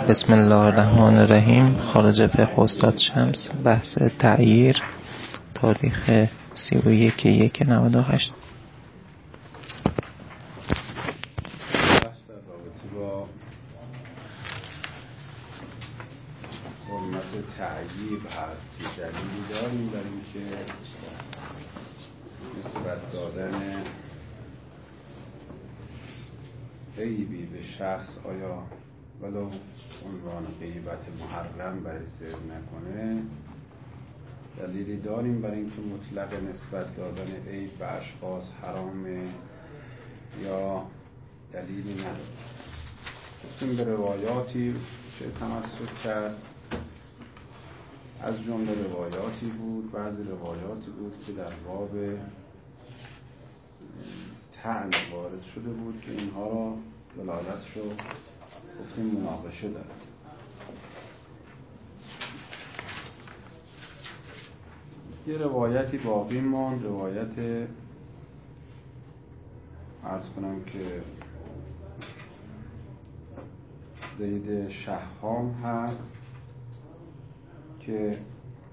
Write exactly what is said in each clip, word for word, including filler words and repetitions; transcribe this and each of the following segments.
بسم الله الرحمن الرحیم. خارج فقه استاد شمس، بحث تعییر، تاریخ سی و یک یک نود و هشت. بحث در رابطه با حرمت تعییب هست که دلیلی داریم برای اینکه نسبت دادن عیبی به شخص آیا ولو عنوان غیبت محرم برای سر نکنه، دلیلی داریم برای اینکه مطلق نسبت دادن عیب به اشخاص حرامه یا دلیلی نداره. گفتیم به روایاتی چه تمسک کرد، از جمله روایاتی بود، بعضی روایاتی بود که در باب طعن وارد شده بود که اینها را دلالتش رو گفتیم مناقشه داره. یه روایتی باقی ماند، روایت عرض کنم که زید شهام هست که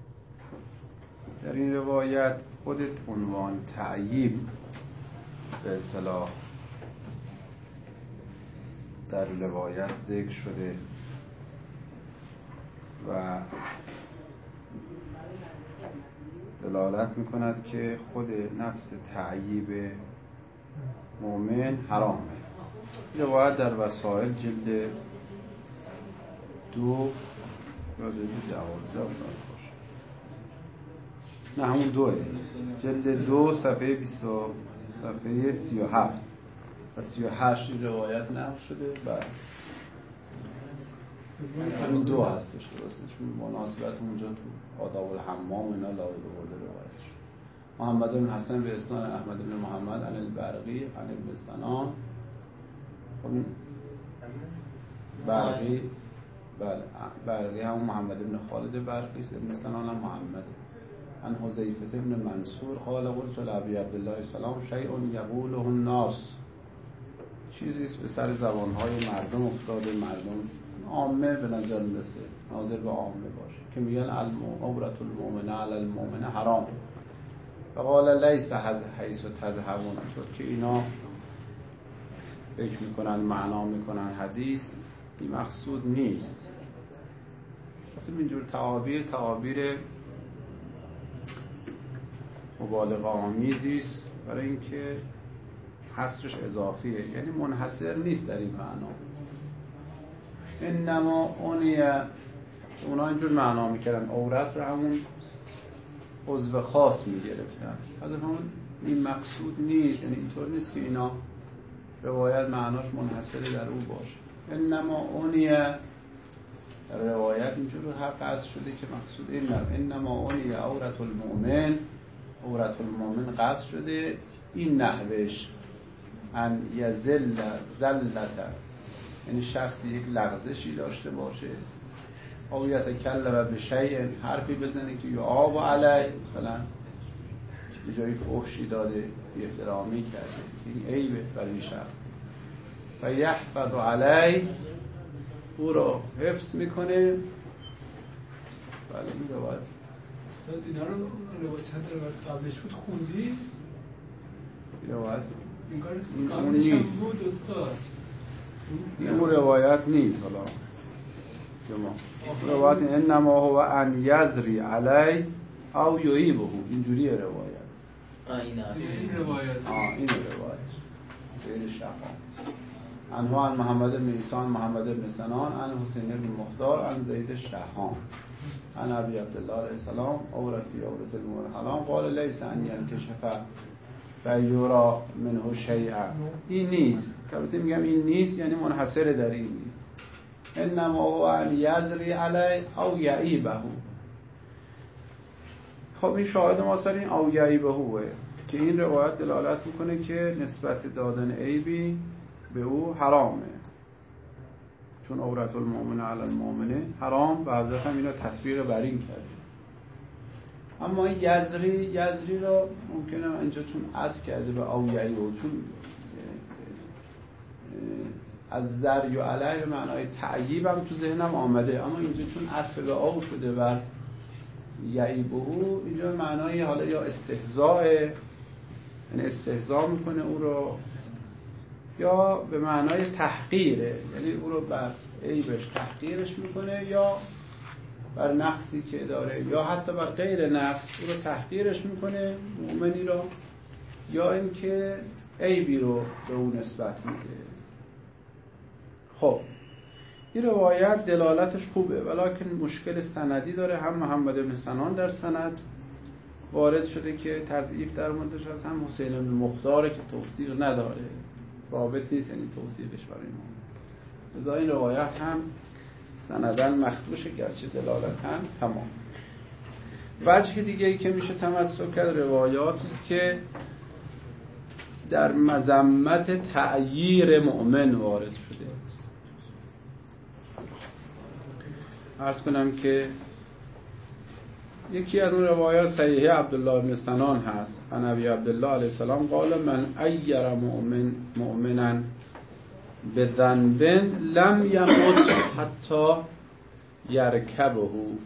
در این روایت خودت عنوان تعییب به اصطلاح در روایت ذکر شده و دلالت میکند که خود نفس تعییب مؤمن حرامه. روایت در وسائل جلد دو یا جلد دوازده باشه، نه همون دوه، جلد دو صفحه بیست صفحه سی و هفت و سی و هشت روایت نقل شده. بعد همین دو هستش درسته، چون مناسبت اونجا تو آداب الحمام اینا لاوی برده روایت شد. محمد بن حسن به اسناد احمد بن محمد عن البرقی عن ابن سنان. همین برقی، بله برقی همون محمد بن خالد برقی است، ابن سنان هم محمد. عن حذیفه بن منصور قال قلت لابی عبدالله السلام شیء یقوله الناس، چیزی است به سر زبانهای مردم افتاده، مردم عامه به نظر میرسه، ناظر به عامه باشه، که میگن عورت المؤمن علی المؤمن حرام. فقال لیس حیث تذهبون، شد که اینا فکر میکنن معنا میکنن حدیث این مقصود نیست. مثلا اینجور تعابیر تعابیر مبالغه آمیزی است برای اینکه حصرش اضافیه، یعنی منحصر نیست در این معنا. انما اونیه، اونا اینجور معنا میکردن عورت رو همون عضو خاص میگرفتن، از همون این مقصود نیست، یعنی اینطور نیست که اینا روایت معناش منحصر در او باشه. انما اونیه روایت اینجور حق قصد شده که مقصود این نه، انما اونیه عورت المؤمن، عورت المؤمن قصد شده این نحوش ان یزل زلتا، یعنی شخصی یک لغزشی داشته باشه، او یتکلم به شیء، حرفی بزنه که یعاب علیه، مثلا به جایی فحشی داده، بی احترامی کرده، این عیبه برای این شخص، و یحفظ علیه، او را حفظ میکنه. بله این روایت استاد اینا رو روایت رو قبلش بود خوندی؟ روایت این کار قبلش هم بود استاد، این اون روایت نیست. حالا شما روایت انما هو ان یزری علی او یعیبه، اینجوری روایت. این روایت آه این روایت سید شهام. انها عن محمد بن عیسان محمد بن سنان عن حسین بن مختار عن زید شهام عن ابی عبدالله علیه السلام عورت فی عورت المؤمن حرام قال لیس ان ینکشف فیورا منه شیئا. این نیست که البته میگم این نیست یعنی منحصر در این نیست. انما هو ان یزری علی او یعیبه. خب این شاهد ما سر این او یعیبه که این روایت دلالت میکنه که نسبت دادن عیبی به او حرامه، چون عورت المؤمن علی المؤمن حرام و حضرت هم اینو تطبیق بر این کرده. اما یزری یزری را ممکنه اینجا چون عطف کرده به او یعیبه، چون از ذر و علیه به معنای تعییب هم تو ذهنم آمده، اما اینجا چون عطف به آو شده بر یعیبه، اینجا معنای حالا یا استهزاء، یعنی استهزاء میکنه او رو، یا به معنای تحقیره، یعنی او رو بر عیبش تحقیرش میکنه، یا بر نقصی که داره، یا حتی بر غیر نقص او رو تحقیرش میکنه مؤمنی رو، یا اینکه عیبی رو به اون نسبت میده. خب این روایت دلالتش خوبه، ولکن مشکل سندی داره. هم محمد بن سنان در سند وارد شده که تضعیف در موردش هست، هم حسین بن مختار که توثیق نداره، ثابت نیست یعنی توثیقش برای ما. لذا این روایت هم سندن مخدوشه، گرچه دلالت هم تمام. وجه دیگه ای که میشه تمسک کرد روایاتی است که در مذمت تعییر مؤمن وارد شده. عرض کنم که یکی از اون روایات صحیحه عبدالله بن سنان هست. عن ابی عبدالله علیه السلام قال من ایر مؤمن مؤمنا بذنب لم یمت حتی یرکبه.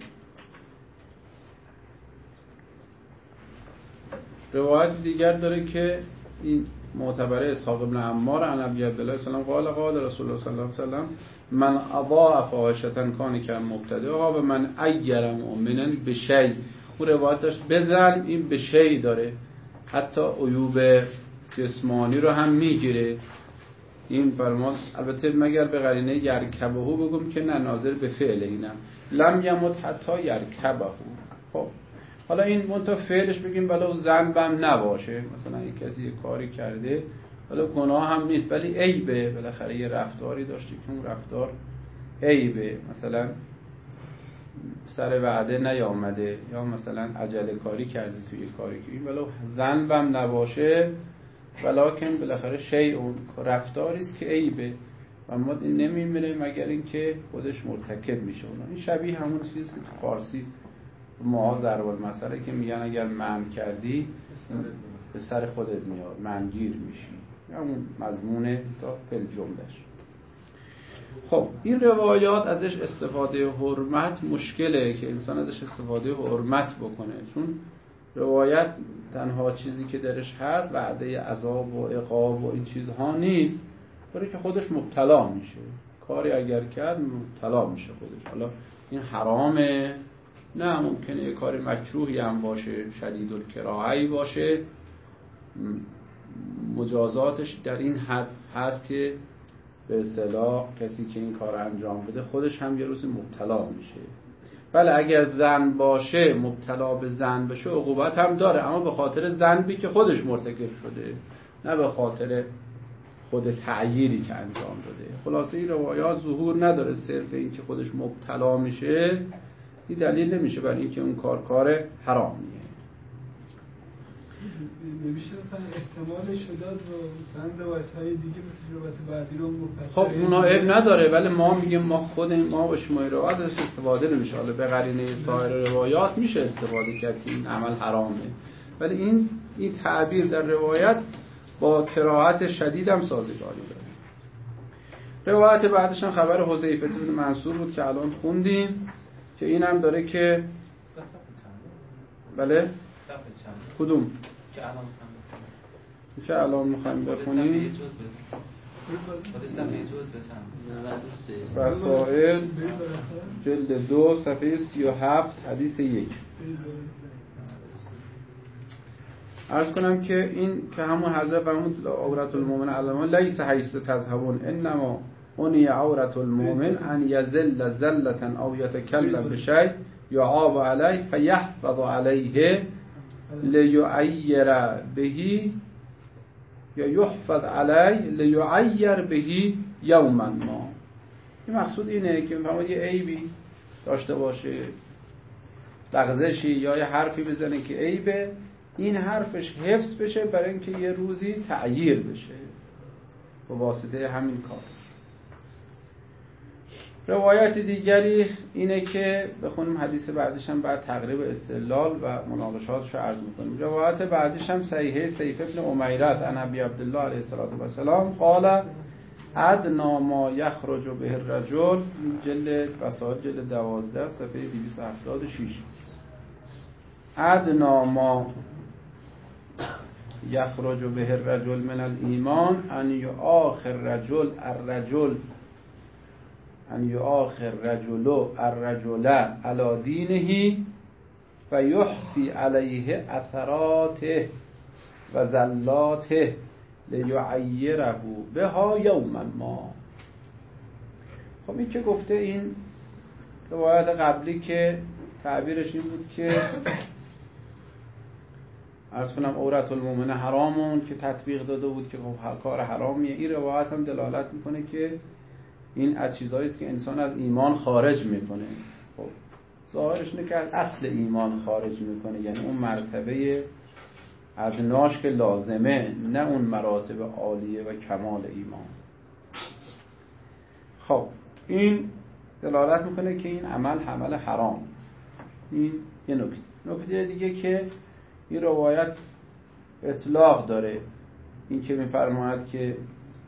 روایت دیگر داره که این معتبره اسحاق بن عمار عن ابی عبدالله السلام قال قال رسول الله صلی الله علیه وسلم من اضاع فاحشة کان که مبتدعها و من ایر مؤمنا بشیء. اون روایت داشت بزن، این بشیء داره، حتی عیوب جسمانی رو هم میگیره. این فرمان البته مگر به قرینه یرکبه بگم که نه، ناظر به فعل اینم لم یمت حتی یرکبه. خب حالا این منتها فعلش بگیم بلا ذنبم نباشه، مثلا یک کسی یک کاری کرده حالا گناه هم نیست ولی عیبه، بالاخره یه رفتاری داشته که اون رفتار عیبه، مثلا سر وعده نیامده یا مثلا عجله کاری کرده توی کاری که این ولو ذنبم نباشه ولکن بالاخره شیء اون رفتاری است که عیبه و ما این نمیمیره مگر اینکه خودش مرتکب میشه. اونا این شبیه همون چیزی که تو فارسی ما ضرب المثل که میگن اگر من کردی به سر خودت میاد، منگیر میشی، همون مضمون تا فل جملش. خب این روایات ازش استفاده حرمت مشکله که انسان ازش استفاده حرمت بکنه، چون روایت تنها چیزی که درش هست وعده عذاب و عقاب و این چیزها نیست، برای که خودش مبتلا میشه، کاری اگر کرد مبتلا میشه خودش. حالا این حرامه؟ نه، ممکنه یه کار مکروهی هم باشه، شدید الکراهی باشه، مجازاتش در این حد هست که به اصطلاح کسی که این کار انجام بده خودش هم یه روز مبتلا میشه. بله اگر ذنب باشه، مبتلا به ذنب بشه، عقوبت هم داره، اما به خاطر ذنبی که خودش مرتکب شده، نه به خاطر خود تعییری که انجام داده. خلاصه این روایات ظهور نداره، صرف این که خودش مبتلا میشه این دلیل نمیشه برای اینکه اون کار کار حرامیه. نمیشه مثلا احتمالش شداد و مثلا روایت‌های دیگه مثل روایت بعدی رو مفصل. خب اونا عیب نداره، ولی ما میگیم ما خود ما با شما روایت ازش استفاده نمیشه. حالا به قرینه سایر روایات میشه استفاده کرد که این عمل حرامه، ولی این این تعبیر در روایت با کراهت شدید هم سازگاری داره. روایت بعدش هم خبر حذیفه بن منصور بود که الان خوندیم که این هم داره که بله کدوم که الان میخوایم بخونیم رسائل جلد دو صفحه سی و هفت حدیث یک. عرض کنم که این که همون حضرت فرمود عورت المؤمن علما لیس حیث تذهبون انما اونی عورت المؤمن ان یذل ذلة او یتکلم بشیء یعاب علیه فیحفظ علیه لیعیر بهی یا یحفظ علیه لیعیر بهی یوما ما. این مقصود اینه که فرمود یه عیبی داشته باشه، لغزشی یا یه حرفی بزنه که عیبه، این حرفش حفظ بشه برای اینکه یه روزی تعییر بشه با واسطه همین کار. روایت دیگری اینه که بخونیم حدیث بعدش هم بعد تقریب استدلال و مناقشاتش رو عرض میکنیم. روایت بعدش هم صحیحه سیف ابن امیره است عن ابی عبدالله علیه السلام قال ادنا ما یخرج به الرجل، جلد وسائل جلد دوازده صفحه دویست و هفتاد و شش. ادنا ما یخرج به الرجل من الایمان ان یؤاخر رجل الرجل ان یؤاخر رجل الرجل علی دینه فیحصی علیه اثراته و زلاته لیعیره بها یوما ما. خب این که گفته، این روایت قبلی که تعبیرش این بود که عرض کنم عورت المؤمن حرامون که تطبیق داده بود که خب هر کار حرامیه، این روایت هم دلالت میکنه که این از چیزایی است که انسان از ایمان خارج میکنه. خب ظاهرش اینه که از اصل ایمان خارج میکنه، یعنی اون مرتبه ادناش که لازمه، نه اون مراتب عالیه و کمال ایمان. خب این دلالت میکنه که این عمل عمل حرام است. این یه نکته. نکته دیگه که این روایت اطلاق داره، این که میفرماید که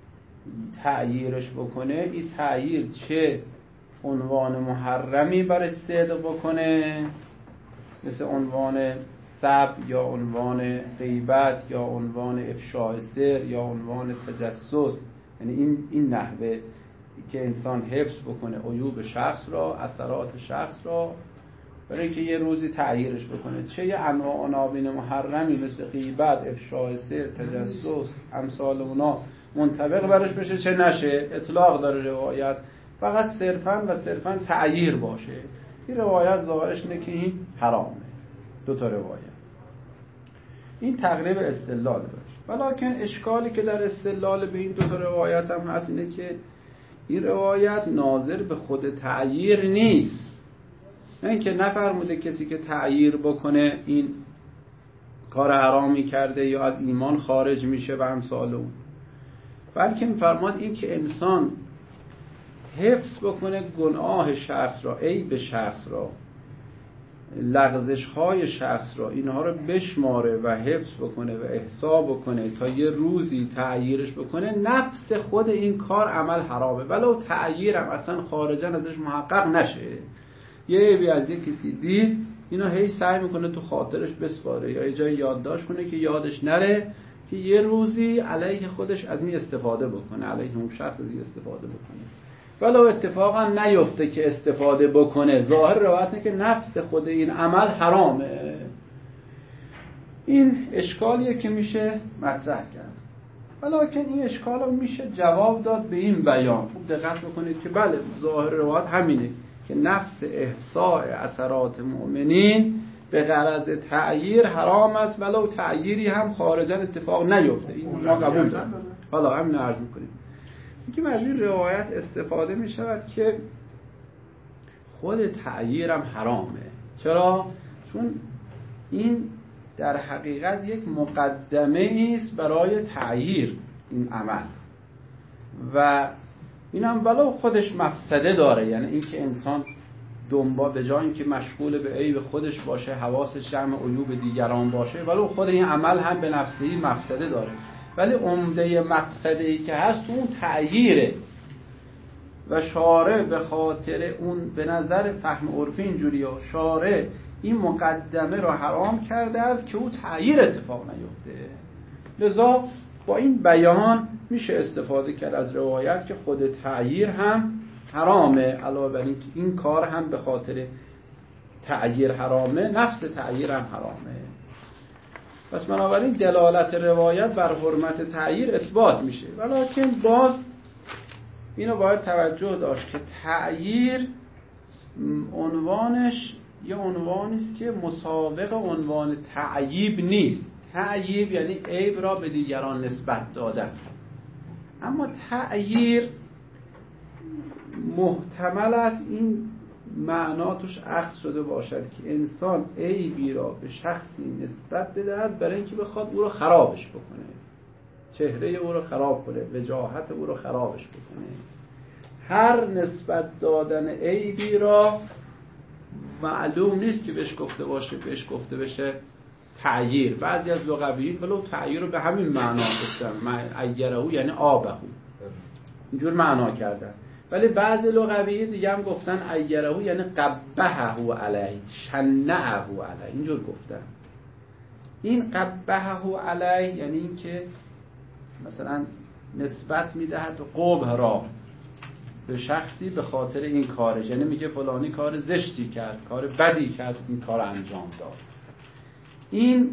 تعییرش بکنه، این تعییر چه عنوان محرمی برای صدق بکنه مثل عنوان سب یا عنوان غیبت یا عنوان افشاء سر یا عنوان تجسس، یعنی این این نحوه که انسان حفظ بکنه عیوب شخص را، اثرات شخص را، برای اینکه یه روزی تعییرش بکنه، چه یه انواع عناوین محرمی مثل غیبت، افشاء سر، تجسس، امثال اونا منطبق برش بشه چه نشه. اطلاق داره روایت، فقط صرفاً و صرفاً تعییر باشه. این روایت ظاهرش اینه که این حرامه. دو تا روایت، این تقریب استدلال داشت. ولیکن اشکالی که در استدلال به این دو تا روایت هم هست اینه که این روایت ناظر به خود تعییر نیست، نه اینکه نفرموده کسی که تعییر بکنه این کار حرامی کرده یا از ایمان خارج میشه و امثال اون، بلکه میفرماد این که انسان حفظ بکنه گناه شخص را، عیب شخص را، لغزش‌های شخص را، اینها رو بشماره و حفظ بکنه و احصا بکنه تا یه روزی تعییرش بکنه، نفس خود این کار عمل حرامه، ولو تعییرم اصلا خارجاً ازش محقق نشه. یه عیبی از یه کسی دید، اینا هی سعی میکنه تو خاطرش بسپاره یا یه جای یادداشت کنه که یادش نره، که یه روزی علیه خودش از این استفاده بکنه، علیه اون شخص از این استفاده بکنه. ولو اتفاقا نیفته که استفاده بکنه، ظاهر روایت اینه که نفس خود این عمل حرامه. این اشکالیه که میشه مطرح کرد. ولیکن این اشکال رو میشه جواب داد به این بیان. خوب دقت بکنید که بله، ظاهر روایت همینه که نفس احصاء اثرات مؤمنین به غرض تعییر حرام است، ولو تعییری هم خارجاً اتفاق نیفته. این ما قبول داریم. حالا همین عرض می‌کنیم که از این روایت استفاده می شود که خود تعییر هم حرامه. چرا؟ چون این در حقیقت یک مقدمه است برای تعییر این عمل و این هم ولو خودش مفسده داره، یعنی این که انسان دنبال به جای اینکه مشغول به عیب خودش باشه، حواسش جمع عیوب دیگران باشه، ولو خود این عمل هم به نفسه مفسده داره، ولی عمده مقصدی که هست تو اون تعییره و شارع به خاطر اون، به نظر فهم عرفی اینجوریه، شارع این مقدمه رو حرام کرده است که او تعییر اتفاق نیفته. لذا با این بیان میشه استفاده کرد از روایت که خود تعییر هم حرامه، علاوه بر این که این کار هم به خاطر تعییر حرامه، نفس تعییر هم حرامه. پس بنابراین دلالت روایت بر حرمت تعییر اثبات میشه، ولیکن باز اینو باید توجه داشت که تعییر عنوانش یه عنوانی است که مسابق عنوان تعییب نیست. تعییب یعنی عیب را به دیگران نسبت دادن، اما تعییر محتمل است این معنا توش اخذ شده باشد که انسان عیبی را به شخصی نسبت بدهد برای اینکه بخواد او را خرابش بکنه، چهره او را خراب کنه، وجاهت او را خرابش بکنه. هر نسبت دادن عیبی را معلوم نیست که بهش گفته باشه بهش گفته بشه تعییر. بعضی از لغویین ولو تعییر رو به همین معنا گفتن، عیره یعنی آبه. اینجور معنا کردن. ولی بعضی لغوی دیگه هم گفتن عیره یعنی قبحه علیه، شنعه علیه، اینجور گفتن. این قبحه علیه یعنی این که مثلا نسبت میدهد قبح را به شخصی به خاطر این کارش، یعنی میگه فلانی کار زشتی کرد، کار بدی کرد، این کار انجام داد. این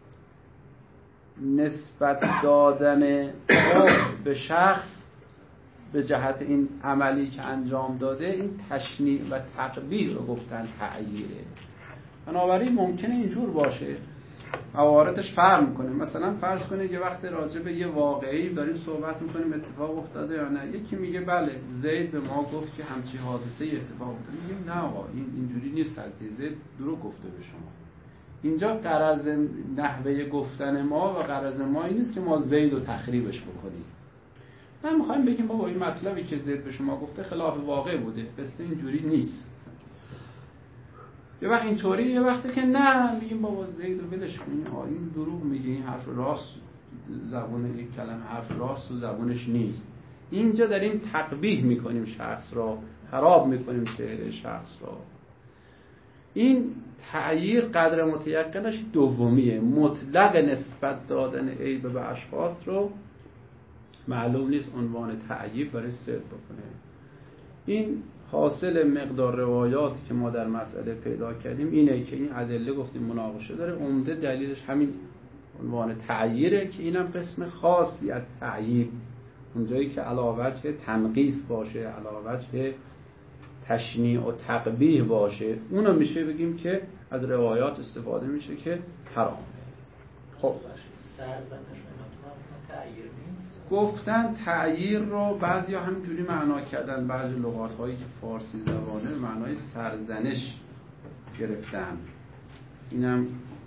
نسبت دادن قبح به شخص به جهت این عملی که انجام داده، این تشنیع و تقبیح رو گفتن تعییره. بنابراین ممکنه اینجور باشه، مواردش فرق میکنه. مثلا فرض کنید یه وقت راجع به یه واقعی داریم صحبت میکنیم، اتفاق افتاده یا نه. یکی میگه بله زید به ما گفت که همچی حادثه اتفاق افتاده. میگیم نه آقا این اینجوری نیست، قضیه زید دروغ گفته به شما. اینجا غرض نحوه گفتن ما و غرض ما این نیست که ما زید رو تخریبش بکنیم. ما میخوایم بگیم بابا این مطلبی که زید به شما گفته خلاف واقع بوده، قصه اینجوری نیست. یه وقت اینطوری، یه وقتی که نه میگیم بابا زید رو ولش کنیم، این دروغ میگه، این حرف راست، زبون یک کلمه حرف راست و زبونش نیست. اینجا داریم تقبیح میکنیم شخص را، خراب میکنیم چهره شخص را. این تعییر قدر متیقنش دومیه. مطلق نسبت دادن عیب به اشخاص رو معلوم نیست عنوان تعییر برای صدق بکنه. این حاصل مقدار روایاتی که ما در مسئله پیدا کردیم اینه که این ادله گفتیم مناقشه داره، عمده دلیلش همین عنوان تعییره که اینم قسم خاصی از تعییر، اونجایی که علاوه بر تنقیص باشه، علاوه بر تشنیع و تقبیح باشه، اونو میشه بگیم که از روایات استفاده میشه که حرامه. خب گفتن تعییر رو بعضی ها همینجوری معنا کردن، بعضی لغات هایی که فارسی زبانه معنای سرزنش گرفتن، اینم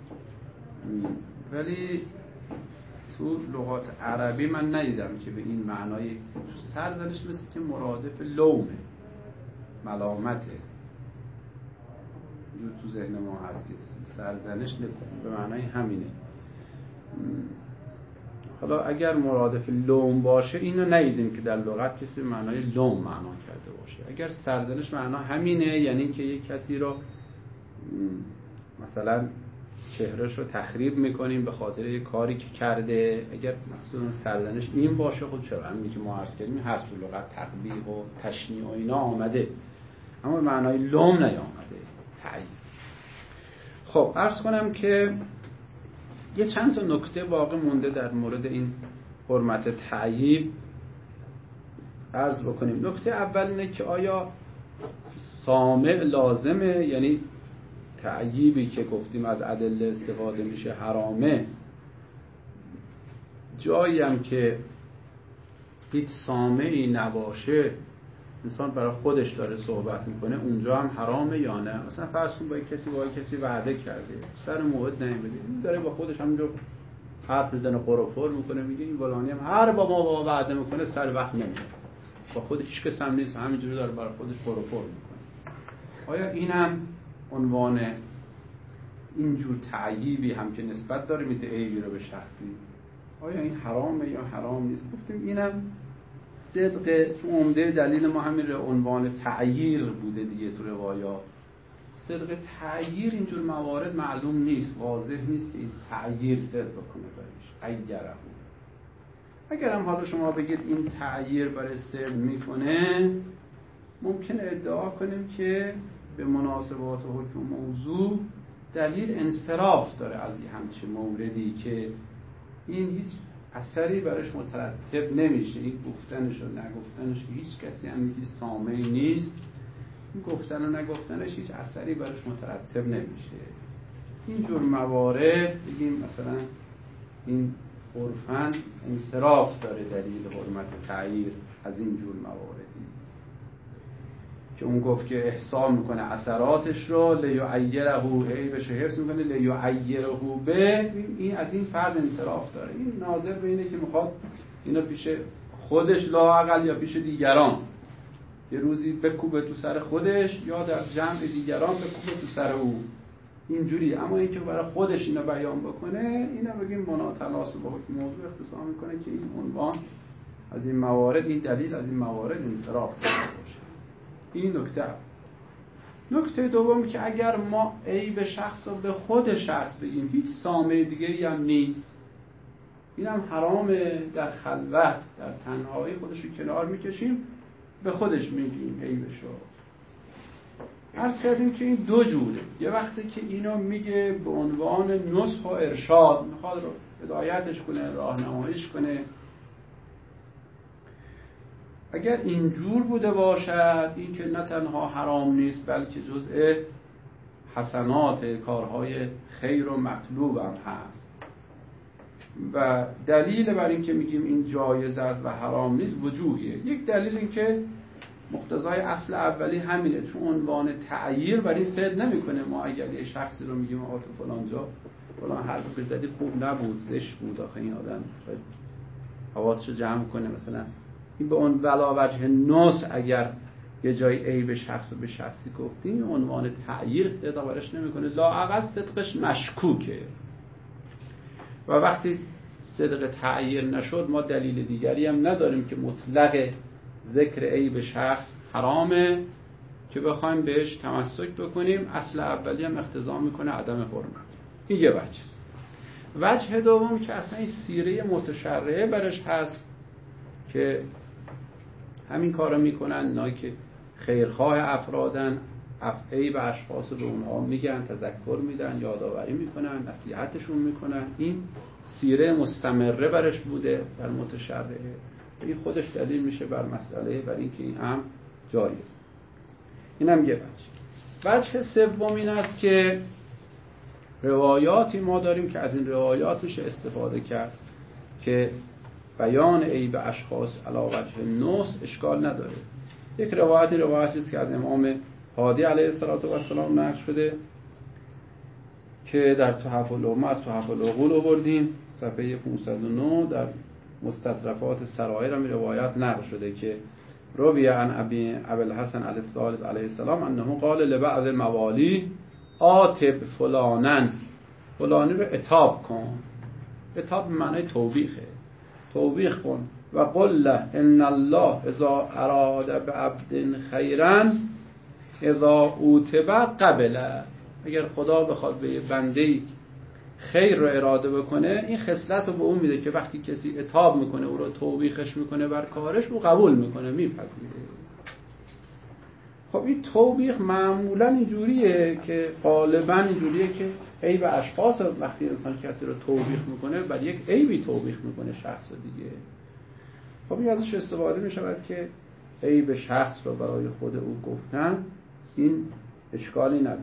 ولی تو لغات عربی من ندیدم که به این معنای سرزنش، مثل که مرادف لومه، ملامته، تو ذهن ما هست که سرزنش به معنای همینه. حالا اگر مرادف لوم باشه اینو ندیدیم که در لغت کسی معنای لوم معنا کرده باشه. اگر سرزنش معنا همینه، یعنی که یک کسی رو مثلا چهرهش رو تخریب میکنیم به خاطر یک کاری که کرده، اگر مثلا سرزنش این باشه، خود چرا همینی که ما عرض کردیم هست تو لغت تقبیح و تشنیع و اینا آمده، اما معنای لوم نیامده، تعیین. خب عرض کنم که یه چند تا نکته باقی مونده در مورد این حرمت تعییب عرض بکنیم. نکته اول اینه که آیا سامع لازمه، یعنی تعییبی که گفتیم از ادله استفاده میشه حرامه، جایی هم که هیچ سامعی نباشه، انسان برای خودش داره صحبت میکنه، اونجا هم حرامه یا نه؟ مثلا فرض کن با کسی با کسی وعده کرده، سر موعد نمیده، این داره با خودش همونجا حرف میزنه، قرفور میکنه، میگه این فلانی هم هر با ما با وعده میکنه سر وقت نمیده، با خودش هیچ کس هم نیست، همینجوری داره برای خودش قرفور میکنه. آیا اینم عنوان اینجور تعییبی هم که نسبت داره میده عیبی رو به شخصی، آیا این حرامه یا حرام نیست؟ گفتیم اینم صدق تو عمده دلیل ما همین عنوان تعییر بوده دیگه تو روایات. صدق تعییر اینجور موارد معلوم نیست، واضح نیست که این تعییر صدق بکنه برش عیره. اگر هم حالا شما بگید این تعییر برای صدق میکنه، ممکن ادعا کنیم که به مناسبات حکم موضوع دلیل انصراف داره از این همچین موردی که این هیچ اثری براش مترتب نمیشه، این گفتنش و نگفتنش که هیچ کسی هم هیچ سامعی نیست، این گفتن و نگفتنش هیچ اثری براش مترتب نمیشه. اینجور موارد بگیم مثلا این عرفاً انصراف داره دلیل حرمت تعییر از اینجور مواردی که اون گفت که احسان میکنه اثراتش رو، لیعیره عیبش رو حفظ میکنه، لیعیره به، این از این فرد انصراف داره. این ناظر به اینه که میخواد اینو پیش خودش لااقل یا پیش دیگران یه روزی بکوبه تو سر خودش یا در جمع دیگران بکوبه تو سر او، اینجوری. اما اینکه برای خودش اینو بیان بکنه، اینو بگیم مناطلاس با حکم موضوع اختصار میکنه که این عنوان از این موارد، این دلیل از این موارد انصراف داشته باشه. این نکته اول. نکته دوم که اگر ما عیب شخص رو به خود شخص بگیم، هیچ سامه دیگری هم نیست، این هم حرامه، در خلوت در تنهایی خودش رو کنار میکشیم، به خودش میگیم عیبش رو. عرض کردیم که این دو جوره. یه وقتی که اینو میگه به عنوان نصح و ارشاد، میخواد رو هدایتش کنه، راهنماییش کنه. اگر اینجور بوده باشد، این که نه تنها حرام نیست بلکه جزء حسنات کارهای خیر و مطلوب هم هست و دلیل بر این که میگیم این جایز است و حرام نیست وجوهیه. یک دلیل این که مقتضای اصل اولی همینه، چون عنوان تعییر بر این صدق نمیکنه. ما اگر یه شخصی رو میگیم آقا تو فلان جا فلان حرف بزدی خوب نبود، زشت بود، آخه این آدم حواسش رو جمع کنه، مثلا این به اون ولا وجه نص اگر یه جای عیب شخص رو به شخصی گفتیم، عنوان تعییر صدق برش نمیکنه، لااقل صدقش مشکوکه. و وقتی صدق تعییر نشد، ما دلیل دیگری هم نداریم که مطلق ذکر عیب شخص حرامه که بخوایم بهش تمسک بکنیم. اصل اولی هم اقتضا میکنه عدم حرمت. این یه وجه. وجه دوم که اصلا این سیره متشرعه برش هست که همین کارو میکنن اینایی که خیرخواه افرادن، عیب اشخاص رو به اونها میگن، تذکر میدن، یادآوری میکنن، نصیحتشون میکنن. این سیره مستمره برش بوده در متشرعه. این خودش دلیل میشه بر مسئله، بر اینکه این هم جایز. اینم یه وجه. وجه سوم این است که روایاتی ما داریم که از این روایات میشه استفاده کرد که بیان عیب اشخاص علی وجه نص اشکال نداره. یک روایتی روایتی است که از امام هادی علیه السلام نقل شده که در تحف الامه از تحف العقول آوردیم، صفحه پانصد و نه. در مستطرفات سرایر هم روایت نقل شده که روی عن ابی ابوالحسن علیه السلام انه قال لبعض موالی آتب فلانن، فلانی رو عتاب کن. عتاب به معنی توبیخه، توبیخ کن. و قل له ان الله اذا اراد بعبد خیرا اذا اوتب قبله. اگر خدا بخواد به بنده خیر رو اراده بکنه، این خصلت رو به اون میده که وقتی کسی عتاب میکنه او رو توبیخش میکنه بر کارش، او قبول میکنه، میپذیره. خب این توبیخ معمولا اینجوریه که غالبا اینجوریه که عیب اشخاص، وقتی انسان کسی رو توبیخ میکنه بر یک عیبی توبیخ میکنه شخص دیگه. خب این ازش استفاده میشود که عیب شخص رو برای خود او گفتن، این اشکالی نداره.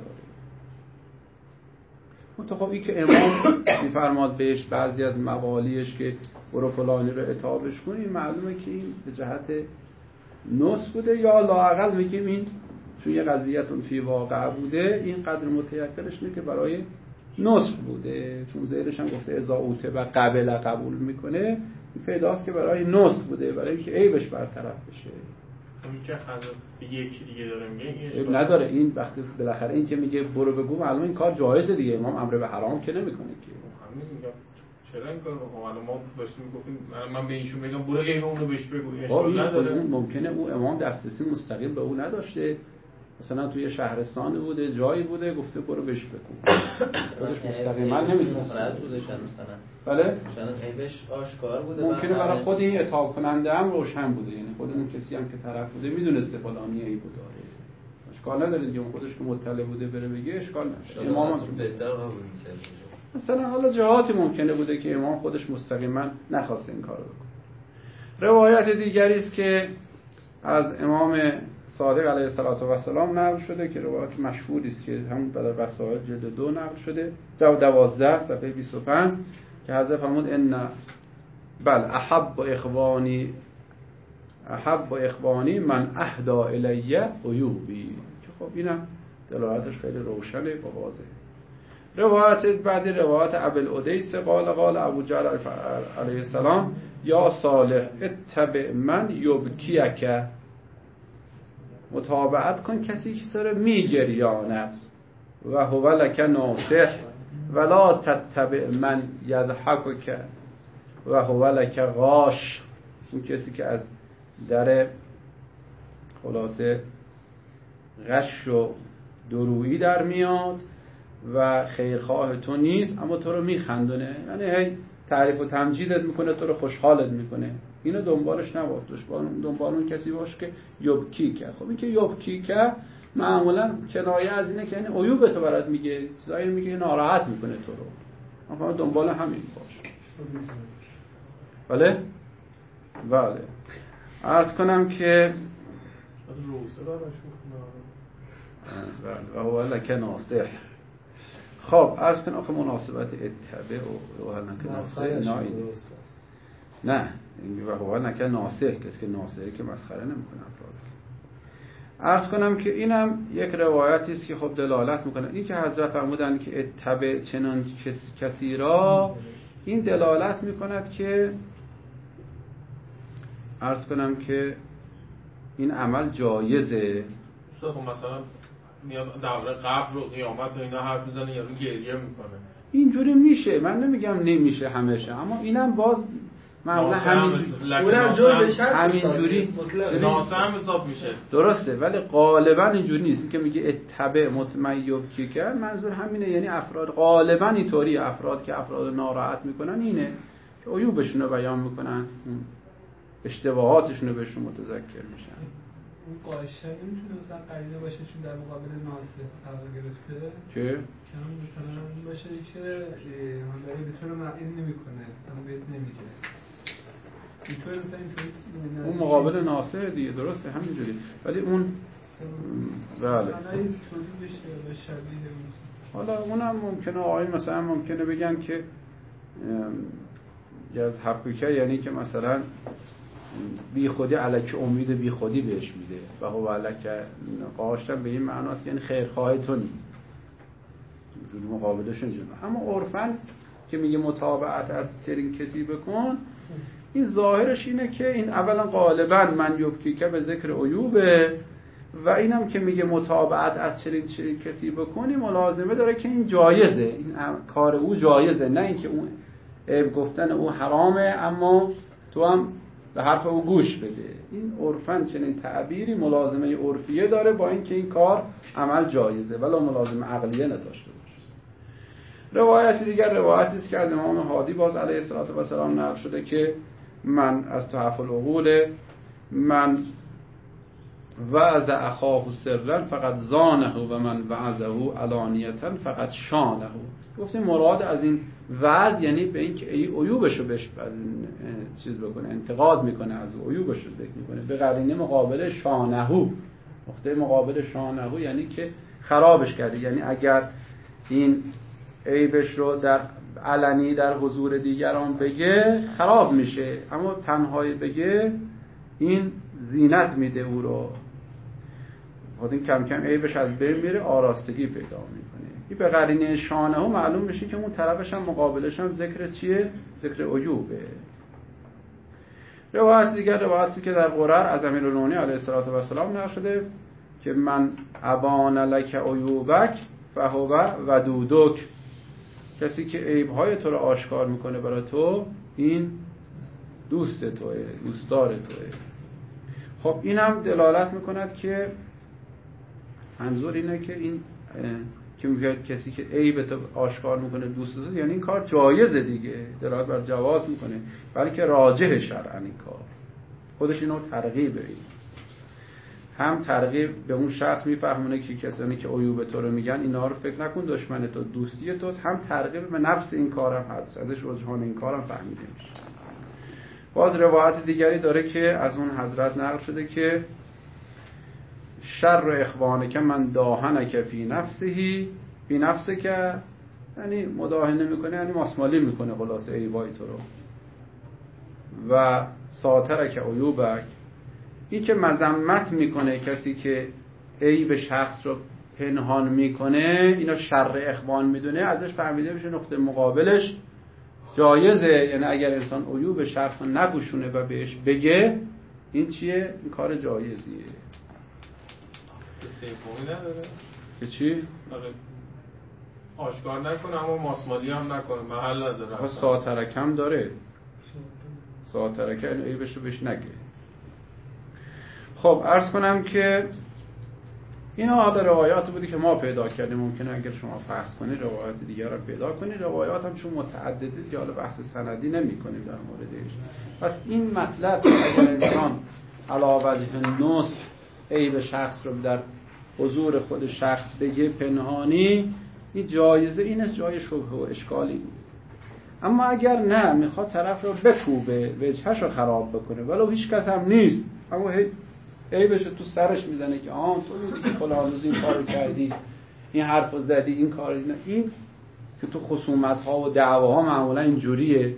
خب این که امام میفرماد بهش بعضی از موالیش که برو فلانی رو عتابش کن، این معلومه که این به جهت نص بوده، یا لااقل میگیم این چون یه قضیتون فی واقع بوده، این قدر متیقنش اینه که برای نص بوده، چون زیرش هم گفته اذا اوته و قبل قبول میکنه، این پیداست که برای نص بوده، برای اینکه عیبش برطرف بشه. همین که حضرت یکی دیگه داره میگه این نداره. این وقتی بالاخره این که میگه برو بگو، معلومه این کار جایزه دیگه، امام امر به حرام که نمیکنه که. همین میگم چرا این کارو حالا ما داشتیم میگفتیم من به ایشون میگم برو عیب اون رو بهش بگو، اشکال نداره. اون ممکنه اون امام دسترسی مستقیم به اون نداشته، مثلا توی شهرستان بوده، جایی بوده، گفته برو بهش بگو. خودش مستقیما نمیدونه مفرد بوده مثلا. بله؟ چون عیبش آشکار بوده. ممکنه برای خود این عتاب کننده هم روشن بوده، یعنی خود اون کسی هم که طرف بوده میدونسته فلانی عیبو داره. اشکال نداره دیگه، اون خودش که مطلع بوده بره بگه اشکال نداره. امام هم بهتر قبول می‌کرد. مثلا حالا جهاتی ممکنه بوده که امام خودش مستقیما نخواسته این کارو بکنه. روایت دیگری است که از امام صادق علیه السلام نقل شده که روایت مشهوری است که همون در وسائل جلد دو نقل شده، دوازده صفحه بیست و پنج، که حضرت فرمود ان بل احب اخوانی احب اخوانی من اهدى الی عیوبی، که خب اینم دلالتش خیلی روشنه و واضحه. روایت بعد روایت ابوالعدیس قال قال ابو جعفر علیه السلام یا صالح اتبع من یبکیک، متابعت کن کسی که تو رو میگریاند، و هو لک ناصح ولا تتبع من یضحکک و هو لک غاش. اون کسی که از در خلاصه غش و درویی در میاد و خیرخواه تو نیست اما تو رو میخندونه، یعنی هی تعریف و تمجیدت میکنه، تو رو خوشحالت میکنه. اینو دنبالش نباش، دنبال اون کسی باش که یبکی که. خب این که یبکی که معمولا کنایه از اینه که یعنی عیوب تو برات میگه، چیزایی میگه ناراحت میکنه تو رو. اما دنبال همین باش. بله؟ بله. عرض کنم که روزه براش بله و هو لک ناصح. خب عرض کنم آخه مناسبت اتبع و هو لک ناصح نه نه این و هو لک ناصح کسی که ناصحه که مسخره نمیکنه افراد. عرض کنم که اینم یک روایتی است که خب دلالت میکنه، این که حضرت فرمودن که اتبع چنان کسی را، این دلالت میکند که عرض کنم که این عمل جایزه. خب مثلا میاد دوره قبر و قیامت و اینا حرف میزنه یارو گریه میکنه، اینجوری میشه، من نمیگم نمیشه همیشه، اما اینم باز معمولا همینجوری ناسه هم حساب میشه. درسته، ولی غالبا اینجوری نیست که میگه اتبع متمیب کی کرد، منظور همینه، یعنی افراد غالبا اینطوری، افراد که افراد ناراحت میکنن اینه که عیوبشون رو بیان میکنن، اشتباهاتشون رو بهشون متذکر میشن. اون قایشه نمیتونه مثلا قرینه باشه چون در مقابل ناسه قرار گرفته که کم مثلا باشه که من به طور معین نمیکنه، مثلا بهت نمیگه اینطور، مثلا اینطور اون مقابل ناسه دیگه، درسته همینجوری، ولی اون بله معنی توضیح بشه به شبیه. حالا اونم ممکنه آقای مثلا ممکنه بگن که از حقیقه، یعنی که مثلا بی خودی الکی امید بی خودی بهش میده و هو الکی قاشتن به این معناست یعنی خیرخواه تو نیست، اینجوری مقابلش اینجوری. اما عرفاً که میگه متابعت از چنین کسی بکن، این ظاهرش اینه که این اولا غالبا من یبکی که به ذکر عیوبه و اینم که میگه متابعت از چنین چنین کسی بکنی ملازمه داره که این جایزه، این کار او جایزه، نه اینکه اون عیب گفتن او حرامه اما تو هم به حرف او گوش بده. این عرفاً چنین تعبیری ملازمه عرفیه داره با اینکه این کار عمل جایزه ولی ملازمه عقلیه نداشته باشه. روایت دیگر روایتی است که از امام هادی باز علیه السلام نقل شده که من از تحف العقول من وعظ اخاه سرا فقط زانه و من وعظه علانیه فقط شانه. گفتیم مراد از این وعظ یعنی به این که ای عیوبشو بهش چیز بکنه، انتقاد میکنه، از عیوبشو ذکر میکنه، به قرینه مقابل شانهو، نقطه مقابل شانهو یعنی که خرابش کرده، یعنی اگر این عیبش رو در علنی در حضور دیگران بگه خراب میشه، اما تنهایی بگه این زینت میده او رو، خود این کم کم عیبش از بین میره، آراستگی پیدا میکنه. این به قرینه شانه ها معلوم میشه که اون طرفش هم مقابلش هم ذکر چیه؟ ذکر عیوبه. روایت دیگر روایتی که در قرر از امیرالمومنین علیه السلام نقل شده که من ابان لک عیوبک فهو ودودک، کسی که عیبهای تو رو آشکار میکنه برای تو این دوست توه، دوستدار توه. خب این هم دلالت میکند که منظور اینه که این که میگه کسی که عیب تو آشکار میکنه دوست داره، یعنی این کار جایزه دیگه، دلالت بر جواز میکنه، بلکه راجح شرعاً این کار خودش اینو ترغیبه، این هم ترغیب به اون شخص میفهمونه که کسانی که عیوب تو رو میگن اینا رو فکر نکن دشمن تو، دوستی توست، هم ترغیب به نفس این کارم هست، ازش رجحان این کارم فهمیده میشه. باز روایت دیگری داره که از اون حضرت نقل شده که شر اخوانک من داهنک فی نفسهی فی نفسک، یعنی مداهنه میکنه یعنی ماسمالی میکنه خلاصه عیبای تو رو، و ساترک عیوبک، این که مذمت میکنه کسی که عیب شخص رو پنهان میکنه، اینا شر اخوان میدونه، ازش فهمیده میشه نقطه مقابلش جایزه، یعنی اگر انسان عیوب شخص رو نپوشونه و بهش بگه این چیه؟ این کار جایزیه. سیفونی نداره؟ که چی؟ آره آشکار نکنه اما ماسمالی هم نکنه، محل نداره. ساترکم داره، ساترکه این عیبش رو بهش نگه. خب عرض کنم که اینا به روایات بودی که ما پیدا کردیم. ممکنه اگر شما فحص کنید روایات دیگر رو پیدا کنید. روایات هم چون متعدده که حالا بحث سندی نمی کنیم در موردش. پس این مطلب اگر انسان علی وجه نصح عیب شخص رو در حضور خود شخص بگه پنهانی، این جایزه این است، جای شبهه و اشکالی نیست. اما اگر نه میخواد طرف رو بکوبه، وجهش رو خراب بکنه، ولو هیچ کس هم نیست، اما عیبش تو سرش میزنه که آن تو بودی که فلان روز این کارو کردی، این حرفو زدی، این کار این این که تو خصومت ها و دعواها معمولا اینجوریه.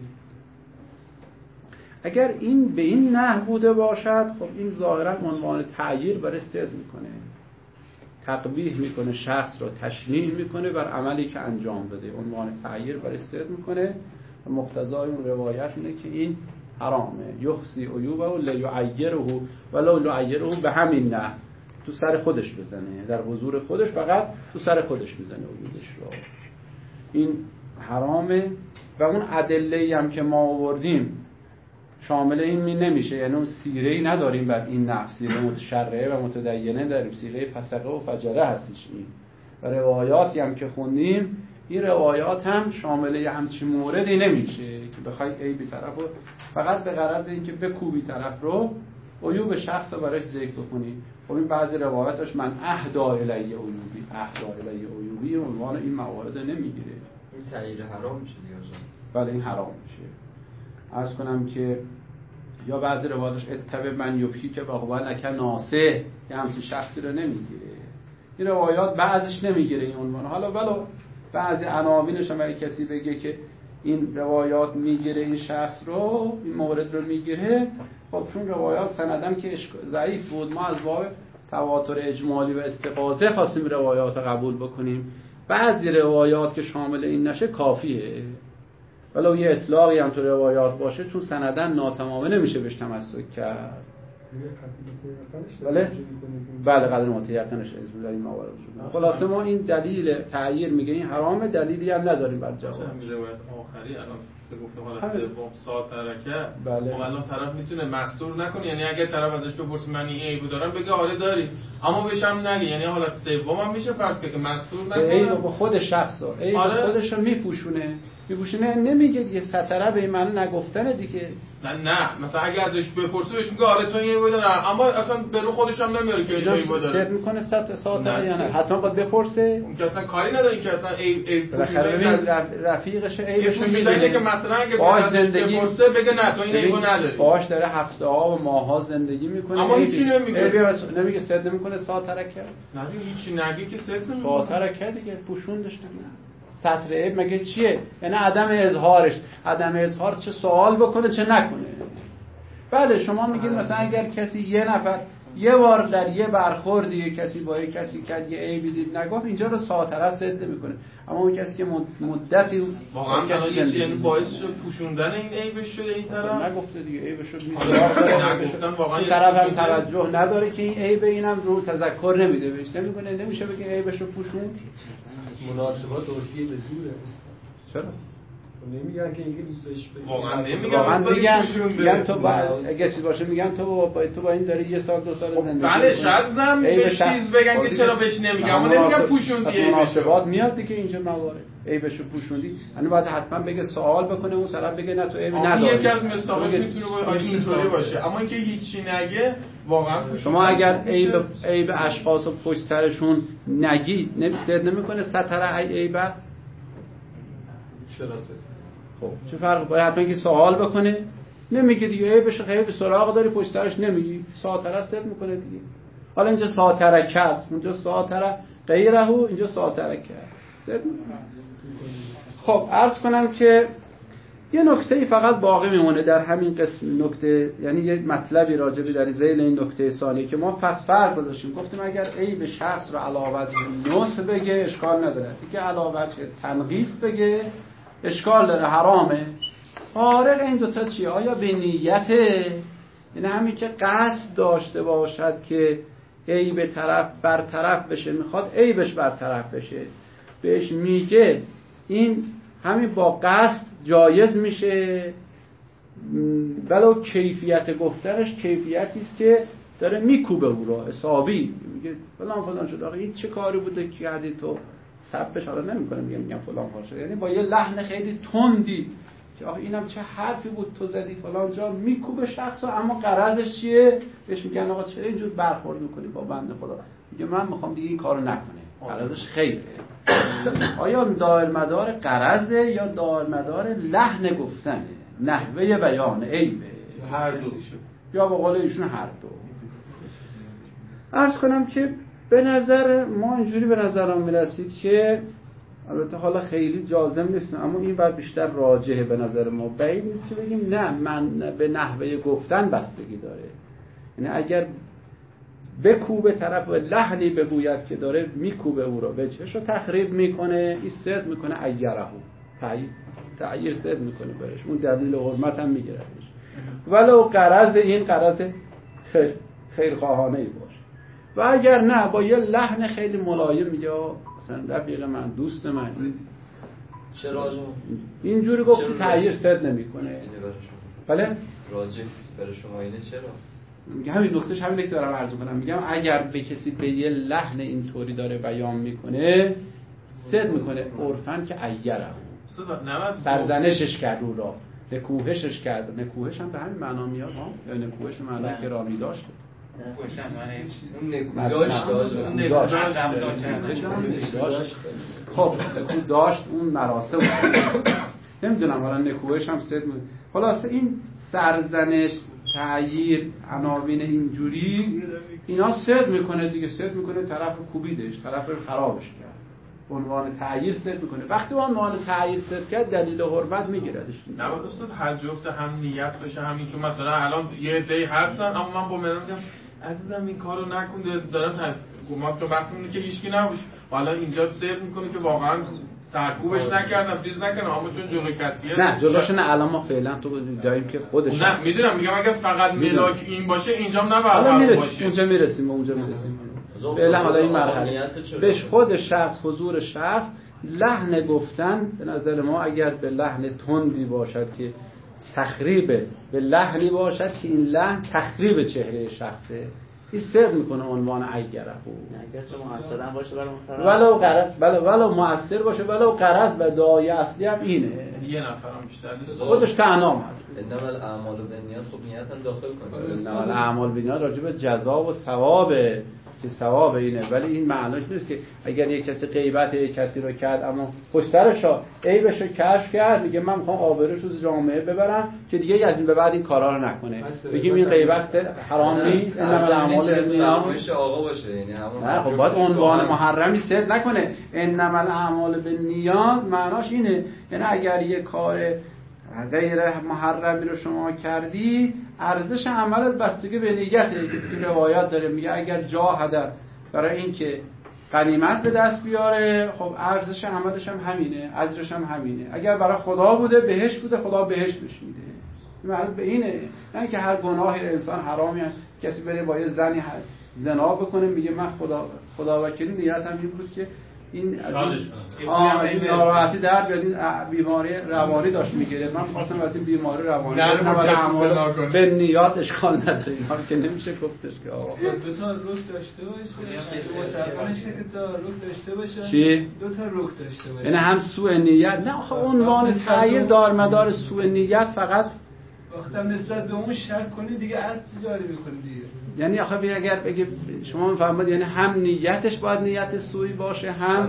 اگر این به این نحو بوده باشد، خب این ظاهرا عنوان تعییر برای صدق میکنه، تقبیح میکنه، شخص رو تشنیع میکنه بر عملی که انجام بده، عنوان تعییر برای صدق میکنه و مقتضای اون روایت اینه که این حرامه. یخسی عیوبه و لیعیره ولو لیعیره به همین نه، تو سر خودش بزنه، در حضور خودش فقط تو سر خودش بزنه عیوبش رو. این حرامه و اون ادله‌ای هم که ما آوردیم شامل این می نمیشه، یعنی اون سیره‌ای نداریم بر این نفس، سیره متشرعه و متدینه داریم، سیره فسقه و فجره هستش این. و روایاتی هم که خوندیم این روایات هم شامل همچین موردی نمیشه که بخوای عیب طرف رو فقط به غرض اینکه بکوبی طرف رو عیوب شخص رو براش ذکر بکنی. خب این بعضی روایاتش من اهدا الیه عیوبی، اهدا الیه عیوبی عنوان این موارد نمیگیره. این تعییر حرام میشه دیگه. بله این حرام میشه. عرض کنم که یا بعضی روایاتش اتبع من یبکی که با هو لک ناصح، که همچین شخصی رو نمیگیره. این روایات بعضیش نمیگیره این عنوان. حالا ولو بعضی عناوینش هم اگه کسی بگه که این روایات میگیره این شخص رو، این مورد رو میگیره، خب چون روایات سندن که ضعیف بود، ما از باب تواتر اجمالی و استفاضه خواستیم روایات رو قبول بکنیم. بعضی روایات که شامل این نشه کافیه، ولو یه اطلاقی هم تو روایات باشه، چون سندن ناتمامه نمیشه بهش تمسک کرد. بله بله قدر متیقنش از در این موارد شد. خلاصه ما این دلیل تعییر میگه این حرامه، دلیلی هم نداریم بر جواب. مثلا روایت آخری الان که گفتم حالت سوم ساترکه، بله. خب الان طرف میتونه مستور نکنه، یعنی اگر طرف ازش بپرسه من این عیبو دارم بگه آره داری، اما بهش هم نگه، یعنی حالت سوم هم میشه فرض که مستور نکنه، عیب با خود شخصا عیب آره. خودش رو میپوشونه میپوشونه نمیگه دیگه، ستره به معنی نگفتن دیگه. نه نه مثلا اگه ازش بپرسه بهش میگه آره تو این عیبو داری، اما اصلا به رو خودش هم نمیاره که این عیبو داره. سر میکنه ست ساتره یا نه؟ حتما باید بپرسه. اون که اصلا کاری نداره که اصلا عیب عیب پوشیدن رفیقش عیبش میدونه که مثلا اگه زندگی بپرسه بگه نه تو این عیبو نداری. باهاش داره هفته ها و ماه ها زندگی میکنه اما هیچی نمیگه. نمیگه سد نمیکنه ساتره کرد. نه هیچی نگه که سد نمیکنه. ساتره کرد دیگه، پوشوندش دیگه. سطر عیب مگه چیه؟ یعنی عدم اظهارش. عدم اظهار چه سوال بکنه چه نکنه. بله شما میگید مثلا اگر کسی یه نفر یه بار در یه برخوردی یه کسی با یه کسی کرد یه عیبی دید نگفت، اینجا رو ساتره سد میکنه. اما اون کسی که مدتی واقعا کسی یعنی باعث شد پوشوندن این عیبش شده این طرف نگفته دیگه عیبش شد میذاره نگفتن واقعا این طرف هم توجه نداره که این عیب اینم رو تذکر نمیده بهش نمیکنه، نمیشه بگه عیبش رو پوشوند. مناسبات توصیه به دوره. چرا؟ نمیگن که اینکه بهش واقعا نمیگن، واقعا میگن میگن تو با اگه چیز باشه میگن تو با تو با این داری یه سال دو سال زندگی. بله شاید زم بهش چیز بگن که چرا بهش نمیگن، اما نمیگن پوشوندی. مناسبات میاد دیگه اینجا موارد عیبشو پوشوندی، یعنی باید حتما بگه سوال بکنه اون طرف بگه نه تو عیبی نداری. یکی از مصداقش میتونه با اینطوری باشه، اما اینکه هیچی نگه واقعا. شما اگر عیب عیب اشخاص و پشت سرشون نگی نمیستد نمیکنه ستر عیب شراسه. خب چه فرق باید حتما که سوال بکنه، نمیگه دیگه عیبش عیب سراغ داری پشت سرش نمیگی، ساتره است میکنه دیگه. حالا اینجا ساترکه است، اونجا ساتره غیره، اینجا ساترکه است. خب عرض کنم که یه نکته فقط باقی میمونه در همین قسم نکته، یعنی یه مطلبی راجبی در ذیل این نکته ثانی که ما پس فرق گذاشتیم، گفتیم اگر عیب شخص رو علاوه نصح بگه اشکال نداره، دیگه علاوه تنقیص بگه اشکال داره، حرامه. فارق این دوتا چیه؟ آیا به نیته، یعنی همین که قصد داشته باشد که عیب طرف برطرف بشه، میخواد عیبش برطرف بشه، بهش میگه این همین با قصد جایز میشه، ولو کیفیت گفتنش کیفیتی است که داره میکوبه او را حسابی، میگه فلان فلان شد. آخه این چه کاری بوده که کردی تو؟ سبش حالا نمیکنه، میگم میگم فلان کار شد، یعنی با یه لحن خیلی تندی که آخه اینم چه حرفی بود تو زدی فلان جا، میکوبه شخصو. اما غرضش چیه؟ بهش میگن آقا چرا اینجور برخورد میکنی با بنده خدا؟ میگه من میخوام دیگه این کارو نکنه. غرضش خیره. آیا دائر مدار غرضه یا دائر مدار لحن گفتنه، نحوه بیان عیبه؟ هر دو. یا به قول ایشون هر دو. عرض کنم که به نظر ما اینجوری به نظرم میرسید که البته حالا خیلی جازم نیست، اما این بر بیشتر راجحه به نظر ما. بعید نیست که بگیم نه من به نحوه گفتن بستگی داره. یعنی اگر بکوبه طرف و لحنی بگوید که داره میکوبه او را، وجهش رو تخریب میکنه، این صد میکنه ایرهو، تعییر تعییر صد میکنه برش، اون دلیل حرمت هم میگیرهش. ولو غرض این غرض خیر خیرخواهانه ای باشه. و اگر نه با یه لحن خیلی ملایم میگه مثلا رفیق من، دوست من، این چرا اینجوری گفت که تعییر صد نمیکنه. بله راجع برای شما اینه چرا؟ میگم همین نکتهش همینه که دارم عرض کنم. میگم اگر به کسی به یه لحن اینطوری داره بیان میکنه، صد میکنه عرفن که ایره، سرزنشش کرد او را، نکوهشش کرد. نکوهش هم به همین معنا میاد ها، یا نکوهش معنا که رامی داشته. نکوهش هم اون نکوهش داشت. خب نکو داشت اون مراسم. نمیدونم حالا نکوهش هم صد میکنه. خلاصه این سرزنش، تعییر، عناوین اینجوری اینا صد میکنه دیگه، صد میکنه طرف کوبیدش، طرف خرابش کرد. عنوان تعییر صد میکنه. وقتی عنوان تعییر صد کرد دلیل حرمت میگیردش. نه استاد هر جفت هم نیت بشه، همین که مثلا الان یه عده‌ای هستن اما من با مردم میگم عزیزم این کارو نکن، دارم گمان تو بحث اینه که هیچکی نباشه. حالا اینجا صد میکنه که واقعا سرکوبش نکردم، چیز نکردم، اما چون جلوی کسیه نه جلوش نه. الان ما فعلا تو داریم که خودش نه میدونم، میگم اگه فقط ملاک این باشه اینجا نباید باشه. اونجا میرسیم اونجا میرسیم فعلا. حالا این مرحله بهش خود شخص، حضور شخص، لحن گفتن به نظر ما اگر به لحن تندی باشد که تخریب، به لحنی باشد که این لحن تخریب چهره شخصه، این صد میکنه عنوان ایره خوب. اگر چه مؤثر هم باشه برای ولو غرض، ولو ولو مؤثر باشه، ولو غرض و دعای اصلی هم اینه. یه نفرم بیشتر خودش تنام هست. انما الاعمال بالنیات، خب نیت هم داخل کنه. انما الاعمال بالنیات راجع به جزا و ثوابه که ثواب اینه، ولی این معناش نیست که اگر یک کسی غیبت یک کسی رو کرد اما پشترش عیبش رو کشف کرد، میگه من میخوام آبروش رو جامعه ببرم که دیگه از این به بعد این کارا رو نکنه، بگیم این غیبت حرام نیست. انما الاعمال بالنیات آقا باشه، یعنی همون نه خب باید عنوان محرمی صد نکنه. انما الاعمال بالنیات معناش اینه، یعنی اگر یک کار غیر محرمی رو شما کردی، ارزش عملت بستگی به نیته. که روایات داره میگه اگر جاهد برای اینکه غنیمت به دست بیاره، خب ارزش عملش هم همینه، اجرش هم همینه. اگر برای خدا بوده، بهشت بوده، خدا بهشت بهش میده. معنی به اینه، نه که هر گناه انسان حرامی هست. کسی بره با یه زنی زنا بکنه میگه من خدا خدا وکیلی نیتم این بود که این این ناراحتی در بیاد، این بیماری روانی داشت میگیره، من خواستم از این بیماری روانی نه به نیات اشکال نداره. اینا که نمیشه گفتش که آقا دو تا رک داشته باشه، متأکدش که تا رک داشته باشه. چی؟ دو تا رک داشته باشه، یعنی هم سوء نیت. نه آخه عنوان تعییر دار مدار سوء نیت فقط وقتی نسبت به اون شک کنی دیگه اصل جاری میکنی دیگه. یعنی آخه بیا اگر بگی شما میفهمید، یعنی هم نیتش باید نیت سوئی باشه، هم